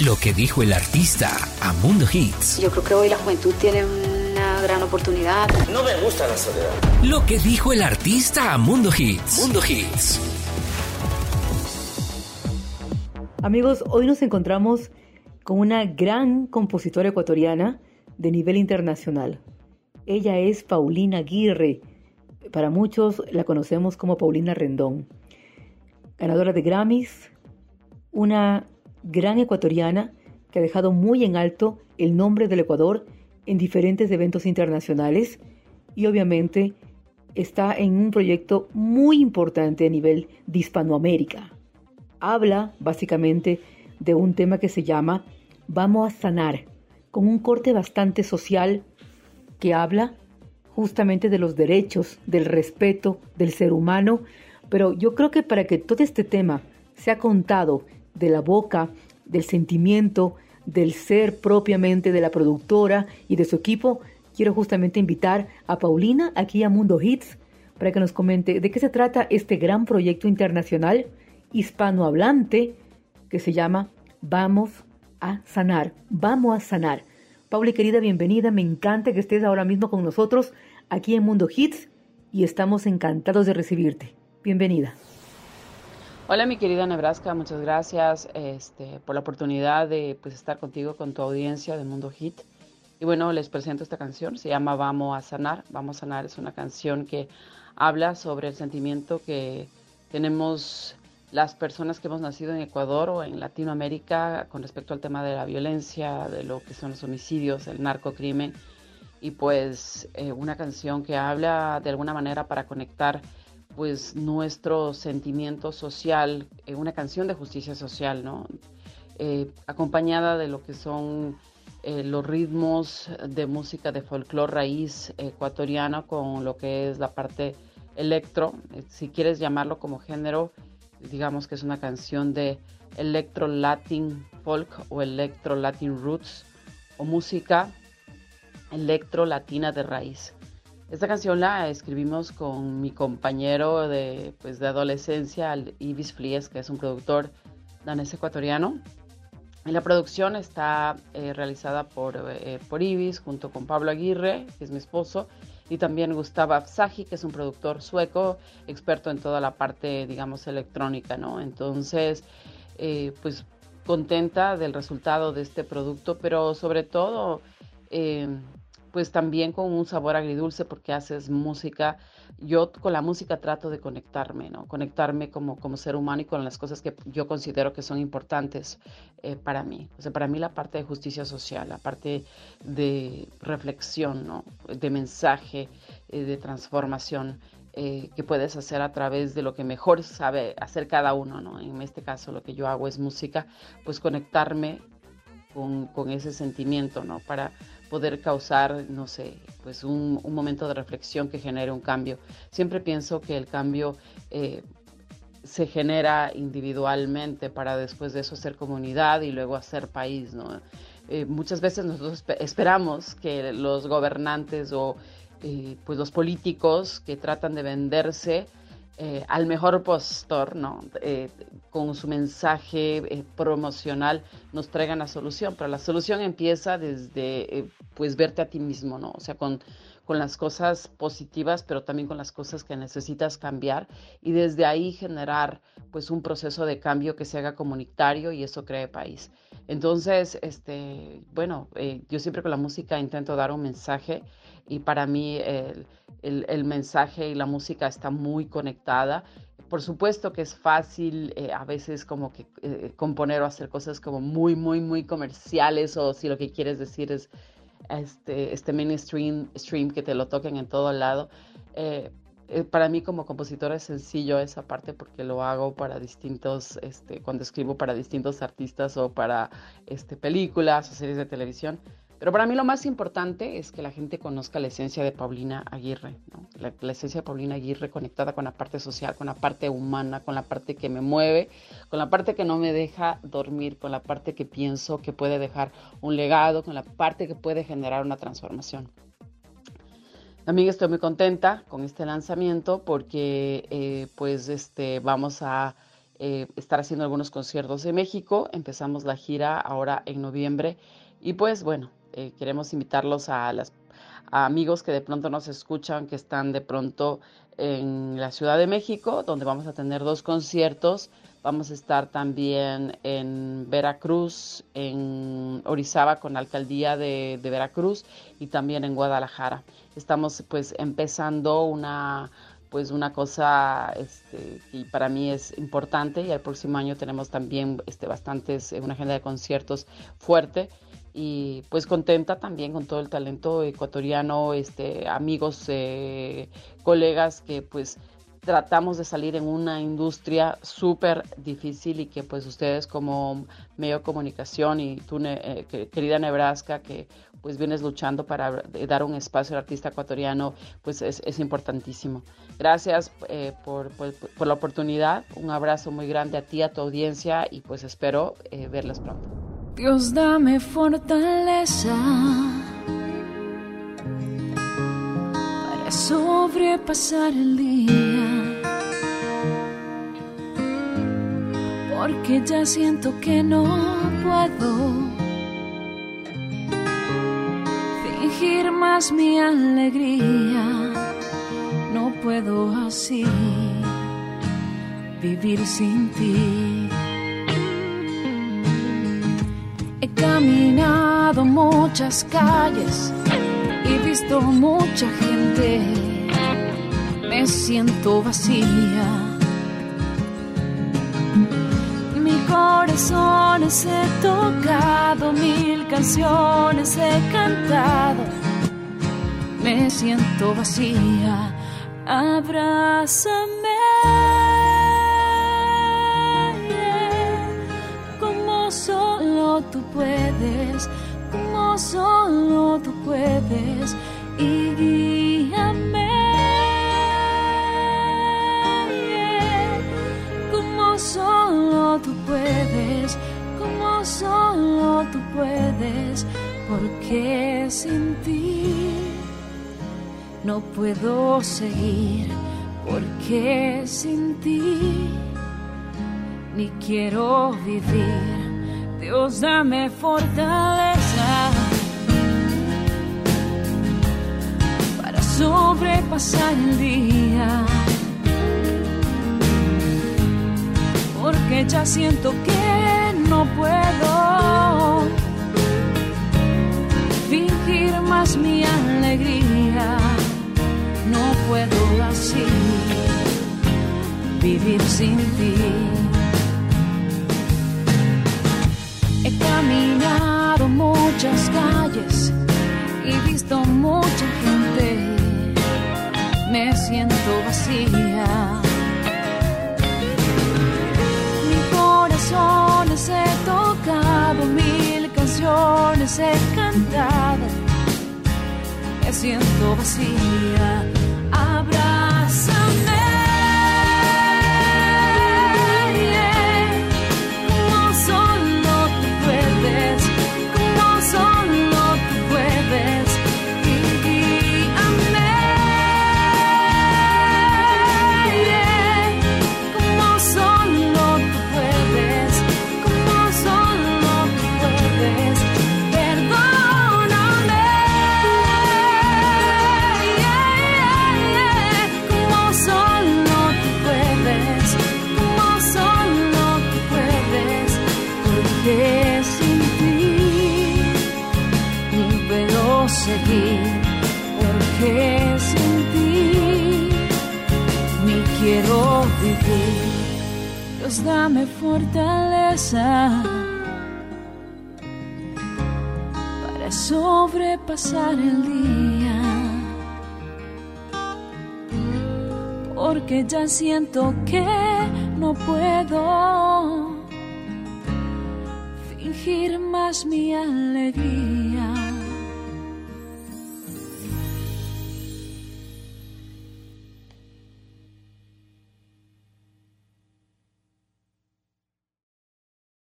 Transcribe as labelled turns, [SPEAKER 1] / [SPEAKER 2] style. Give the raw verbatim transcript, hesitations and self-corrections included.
[SPEAKER 1] Lo que dijo el artista a Mundo Hits.
[SPEAKER 2] Yo creo que hoy la juventud tiene una gran oportunidad.
[SPEAKER 3] No me gusta la soledad.
[SPEAKER 1] Lo que dijo el artista a Mundo Hits. Mundo Hits.
[SPEAKER 4] Amigos, hoy nos encontramos con una gran compositora ecuatoriana de nivel internacional. Ella es Paulina Aguirre. Para muchos la conocemos como Paulina Rendón. Ganadora de Grammys, una gran ecuatoriana que ha dejado muy en alto el nombre del Ecuador en diferentes eventos internacionales y obviamente está en un proyecto muy importante a nivel de Hispanoamérica. Habla básicamente de un tema que se llama Vamos a Sanar, con un corte bastante social que habla justamente de los derechos, del respeto del ser humano, pero yo creo que para que todo este tema sea contado de la boca, del sentimiento, del ser propiamente de la productora y de su equipo, quiero justamente invitar a Paulina aquí a Mundo Hits para que nos comente de qué se trata este gran proyecto internacional hispanohablante que se llama Vamos a Sanar. Vamos a Sanar. Pauli, querida, bienvenida. Me encanta que estés ahora mismo con nosotros aquí en Mundo Hits y estamos encantados de recibirte. Bienvenida.
[SPEAKER 5] Hola, mi querida Nebraska, muchas gracias este, por la oportunidad de pues, estar contigo, con tu audiencia de Mundo Hit. Y bueno, les presento esta canción, se llama Vamos a Sanar. Vamos a Sanar es una canción que habla sobre el sentimiento que tenemos las personas que hemos nacido en Ecuador o en Latinoamérica con respecto al tema de la violencia, de lo que son los homicidios, el narcocrimen. Y pues eh, una canción que habla de alguna manera para conectar pues nuestro sentimiento social, eh, una canción de justicia social, ¿no? Eh, acompañada de lo que son eh, los ritmos de música de folclore raíz ecuatoriana con lo que es la parte electro, eh, si quieres llamarlo como género, digamos que es una canción de electro latin folk o electro latin roots o música electro latina de raíz. Esta canción la escribimos con mi compañero de, pues, de adolescencia, Ibis Flies, que es un productor danés ecuatoriano. Y la producción está eh, realizada por, eh, por Ibis, junto con Pablo Aguirre, que es mi esposo, y también Gustavo Afsahi, que es un productor sueco, experto en toda la parte, digamos, electrónica, ¿no? Entonces, eh, pues contenta del resultado de este producto, pero sobre todo Eh, pues también con un sabor agridulce porque haces música. Yo con la música trato de conectarme, ¿no? Conectarme como, como ser humano y con las cosas que yo considero que son importantes eh, para mí. O sea, para mí la parte de justicia social, la parte de reflexión, ¿no? De mensaje, eh, de transformación eh, que puedes hacer a través de lo que mejor sabe hacer cada uno, ¿no? En este caso lo que yo hago es música, pues conectarme con, con ese sentimiento, ¿no? Para poder causar, no sé, pues un, un momento de reflexión que genere un cambio. Siempre pienso que el cambio eh, se genera individualmente para después de eso hacer comunidad y luego hacer país, ¿no? Eh, muchas veces nosotros esperamos que los gobernantes o eh, pues los políticos que tratan de venderse Eh, al mejor postor, ¿no? Eh, con su mensaje eh, promocional nos traigan la solución, pero la solución empieza desde eh, pues verte a ti mismo, ¿no? O sea, con, con las cosas positivas, pero también con las cosas que necesitas cambiar y desde ahí generar pues un proceso de cambio que se haga comunitario y eso cree país. Entonces, este, bueno, eh, yo siempre con la música intento dar un mensaje y para mí el, el, el mensaje y la música está muy conectada. Por supuesto que es fácil eh, a veces como que eh, componer o hacer cosas como muy, muy, muy comerciales o si lo que quieres decir es este, este mainstream stream que te lo toquen en todo lado. Eh, eh, para mí como compositora es sencillo esa parte porque lo hago para distintos, este, cuando escribo para distintos artistas o para este, películas o series de televisión. Pero para mí lo más importante es que la gente conozca la esencia de Paulina Aguirre, ¿no? La, la esencia de Paulina Aguirre conectada con la parte social, con la parte humana, con la parte que me mueve, con la parte que no me deja dormir, con la parte que pienso que puede dejar un legado, con la parte que puede generar una transformación. También estoy muy contenta con este lanzamiento porque eh, pues este, vamos a eh, estar haciendo algunos conciertos en México. Empezamos la gira ahora en noviembre y pues bueno, eh, queremos invitarlos a, las, a amigos que de pronto nos escuchan, que están de pronto en la Ciudad de México, donde vamos a tener dos conciertos. Vamos a estar también en Veracruz, en Orizaba con la alcaldía de, de Veracruz y también en Guadalajara. Estamos pues empezando una, pues, una cosa este, que para mí es importante, y el próximo año tenemos también este, bastantes, una agenda de conciertos fuerte. Y pues contenta también con todo el talento ecuatoriano, este, amigos, eh, colegas que pues tratamos de salir en una industria súper difícil y que pues ustedes como medio de comunicación y tú, eh, querida Nebraska, que pues vienes luchando para dar un espacio al artista ecuatoriano, pues es, es importantísimo. Gracias eh, por, por, por la oportunidad, un abrazo muy grande a ti, a tu audiencia, y pues espero eh, verles pronto.
[SPEAKER 3] Dios, dame fortaleza para sobrepasar el día, porque ya siento que no puedo fingir más mi alegría, no puedo así vivir sin ti. He caminado muchas calles y visto mucha gente, me siento vacía. Mi corazón he tocado, mil canciones he cantado, me siento vacía. Abrázame, solo tú puedes, como solo tú puedes, y guíame, como solo tú puedes, como solo tú puedes, porque sin ti no puedo seguir, porque sin ti ni quiero vivir. Dios, dame fortaleza para sobrepasar el día, porque ya siento que no puedo fingir más mi alegría, no puedo así vivir sin ti. He caminado muchas calles y visto mucha gente, me siento vacía. Mi corazón he tocado, mil canciones he cantado, me siento vacía. Abrázame, porque sin ti ni quiero vivir. Dios, dame fortaleza para sobrepasar el día, porque ya siento que no puedo fingir más mi alegría,